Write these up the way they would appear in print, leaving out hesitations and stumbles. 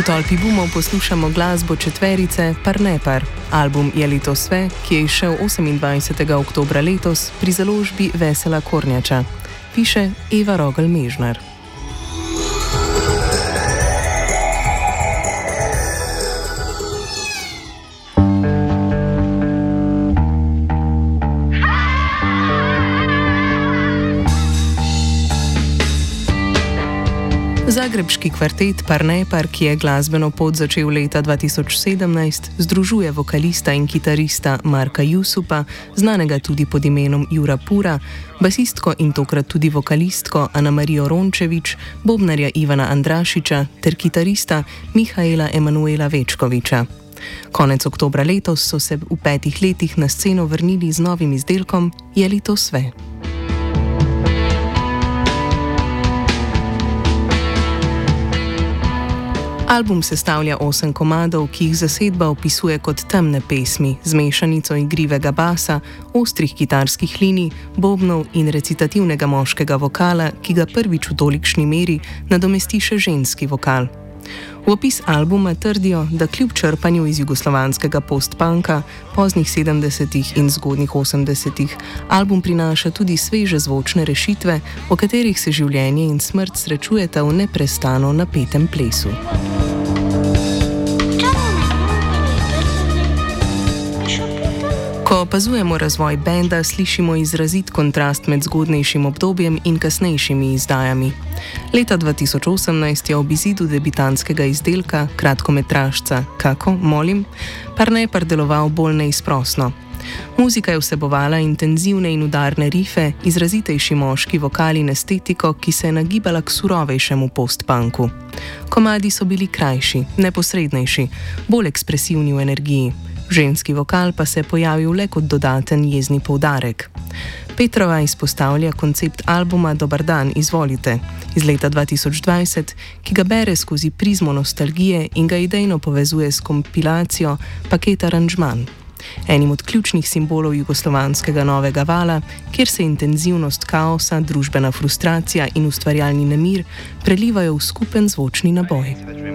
V Tolpi bumov poslušamo glasbo četverice Par ne par. Album Je li to sve, ki je izšel 28. oktobra letos pri založbi Vesela Kornjača. Piše Eva Rogel-Mežnar. Zagrebški kvartet Par ne par, ki je glasbeno pot začel leta 2017, združuje vokalista in kitarista Marka Jusupa, znanega tudi pod imenom Jura Pura, basistko in tokrat tudi vokalistko Ana-Marijo Rončević, bobnarja Ivana Andrašiča ter kitarista Mihaela Emanuela Večkoviča. Konec oktobra letos so se v 5 letih na sceno vrnili z novim izdelkom Je li to sve. Album sestavlja 8 komadov, ki jih zasedba opisuje kot temne pesmi z mešanico igrivega basa, ostrih kitarskih linij, bobnov in recitativnega moškega vokala, ki ga prvič v tolikšni meri nadomesti še ženski vokal. V opis albuma trdijo, da kljub črpanju iz jugoslovanskega post-punka, poznih 70. in zgodnjih 80. album prinaša tudi sveže zvočne rešitve, v katerih se življenje in smrt srečujeta v neprestano napetem plesu. Ko opazujemo razvoj benda, slišimo izrazit kontrast med zgodnejšim obdobjem in kasnejšimi izdajami. Leta 2018 je ob izidu debitantskega izdelka, kratkometražca Kako, molim, Par ne par deloval bolj neizprosno. Muzika je vsebovala intenzivne in udarne rife, izrazitejši moški vokal in estetiko, ki se je nagibala k surovejšemu post-punku. Komadi so bili krajši, neposrednejši, bolj ekspresivni v energiji. Ženski vokal pa se je pojavil le kot dodaten jezni poudarek. Petrova izpostavlja koncept albuma Dobar dan, izvolite, iz leta 2020, ki ga bere skozi prizmo nostalgije in ga idejno povezuje s kompilacijo Paket aranžman, enim od ključnih simbolov jugoslovanskega novega vala, kjer se intenzivnost kaosa, družbena frustracija in ustvarjalni nemir prelivajo v skupen zvočni naboj.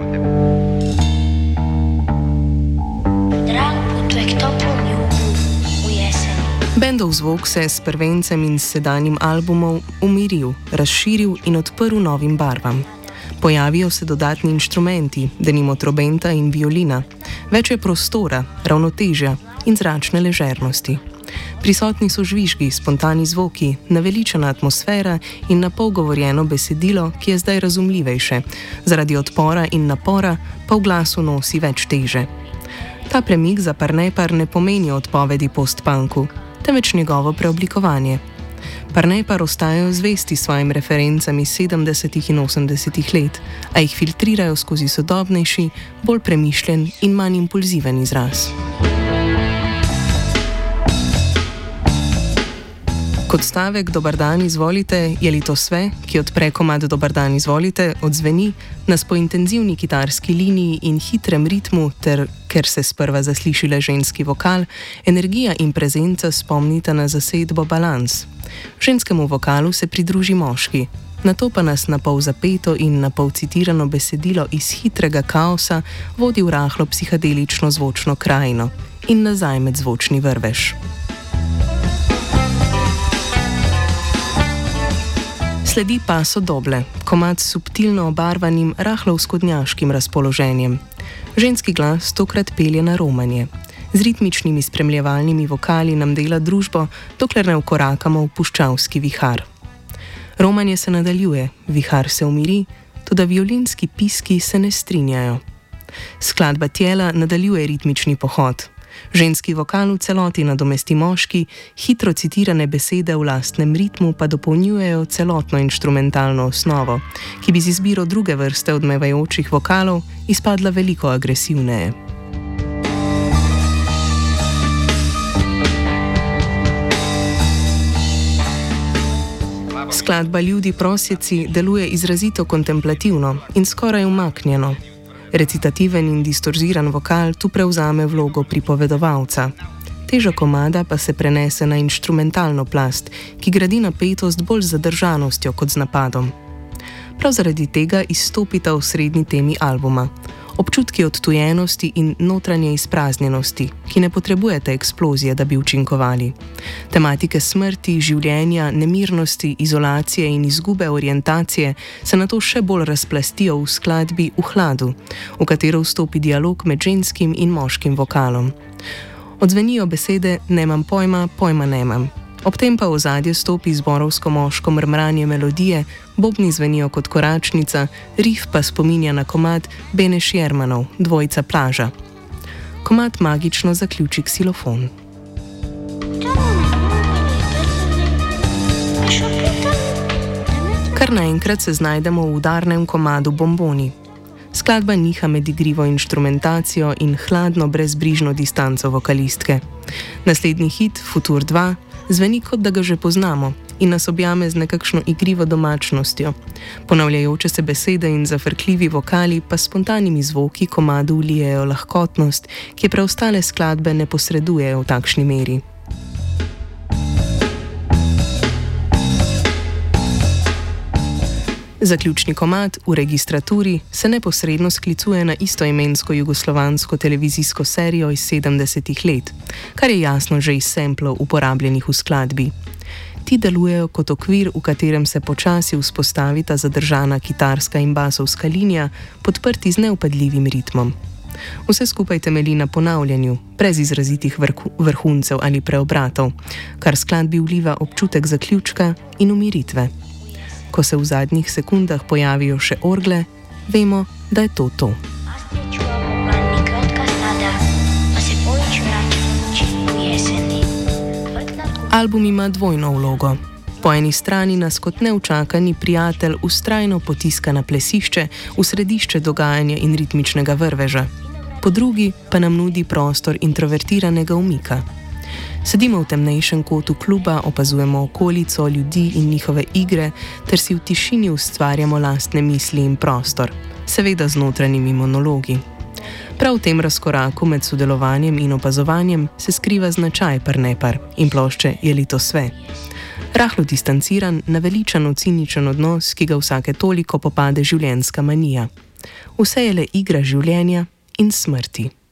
Bendov zvok se je s prvencem in sedanjim albumom umiril, razširil in odprl novim barvam. Pojavijo se dodatni inštrumenti, denimo trobenta in violina, več je prostora, ravnotežja in zračne ležernosti. Prisotni so žvižgi, spontani zvoki, naveličana atmosfera in napolgovorjeno besedilo, ki je zdaj razumljivejše, zaradi odpora in napora pa v glasu nosi več teže. Ta premik za Par ne par ne pomeni odpovedi post-punku, temveč njegovo preoblikovanje. Par ne par ostajajo zvesti svojim referencam iz 70. in 80. let, a jih filtrirajo skozi sodobnejši, bolj premišljen in manj impulziven izraz. Kot stavek Dobar dan, izvolite, je li to sve, ki odpre komad Dobar dan, izvolite, odzveni, nas po intenzivni kitarski liniji in hitrem ritmu ter, ker se sprva zasliši le ženski vokal, energija in prezenca spomnita na zasedbo Balans. Ženskemu vokalu se pridruži moški, nato pa nas na pol zapeto in na pol citirano besedilo iz hitrega kaosa vodi v rahlo psihadelično zvočno krajino in nazaj med zvočni vrvež. Sledi Paso doble, komad s subtilno obarvanim, rahlo vzhodnjaškim razpoloženjem. Ženski glas tokrat pelje na romanje. Z ritmičnimi spremljevalnimi vokali nam dela družbo, dokler ne vkorakamo v puščavski vihar. Romanje se nadaljuje, vihar se umiri, toda violinski piski se ne strinjajo. Skladba Tijela nadaljuje ritmični pohod. Ženski vokal v celoti nadomesti moški, hitro citirane besede v lastnem ritmu pa dopolnjujejo celotno inštrumentalno osnovo, ki bi z izbiro druge vrste odmevajočih vokalov izpadla veliko agresivneje. Skladba Ljudi prosjeci deluje izrazito kontemplativno in skoraj umaknjeno. Recitativen in distorziran vokal tu prevzame vlogo pripovedovalca. Teža komada pa se prenese na inštrumentalno plast, ki gradi napetost bolj z zadržanostjo kot z napadom. Prav zaradi tega izstopita v srednji temi albuma. Občutki odtujenosti in notranje izpraznjenosti, ki ne potrebujete eksplozije, da bi učinkovali. Tematike smrti, življenja, nemirnosti, izolacije in izgube orientacije se nato še bolj razplastijo v skladbi V hladu, v katero vstopi dialog med ženskim in moškim vokalom. Odzvenijo besede nemam pojma, pojma nemam. Ob tem pa v ozadje stopi zborovsko moško mrmranje melodije, bobni zvenijo kot koračnica, rif pa spominja na komad Beneš Jermanov, Dvojica plaža. Komad magično zaključi ksilofon. Kar naenkrat se znajdemo v udarnem komadu Bomboni. Skladba niha med igrivo inštrumentacijo in hladno, brezbrižno distanco vokalistke. Naslednji hit, Futur 2, zveni kot da ga že poznamo in nas objame z nekakšno igrivo domačnostjo. Ponavljajoče se besede in zafrkljivi vokali pa s spontanimi zvoki komadu vlijejo lahkotnost, ki preostale skladbe ne posredujejo v takšni meri. Zaključni komad V registraturi se neposredno sklicuje na istoimensko jugoslovansko televizijsko serijo iz 70-ih let, kar je jasno že iz samplov uporabljenih v skladbi. Ti delujejo kot okvir, v katerem se počasi vzpostavita zadržana kitarska in basovska linija, podprti z neupadljivim ritmom. Vse skupaj temelji na ponavljanju, brez izrazitih vrhuncev ali preobratov, kar skladbi vliva občutek zaključka in umiritve. Ko se v zadnjih sekundah pojavijo še orgle, vemo, da je to to. Album ima dvojno vlogo. Po eni strani nas kot neučakani prijatelj vztrajno potiska na plesišče, v središče dogajanja in ritmičnega vrveža. Po drugi pa nam nudi prostor introvertiranega umika. Sedimo v temnejšem kotu kluba, opazujemo okolico, ljudi in njihove igre, ter si v tišini ustvarjamo lastne misli in prostor, seveda z notranjimi monologi. Prav v tem razkoraku med sodelovanjem in opazovanjem se skriva značaj Parnepar in plošče Je li to sve. Rahlo distanciran, naveličano ciničen odnos, ki ga vsake toliko popade življenjska manija. Vse je le igra življenja in smrti.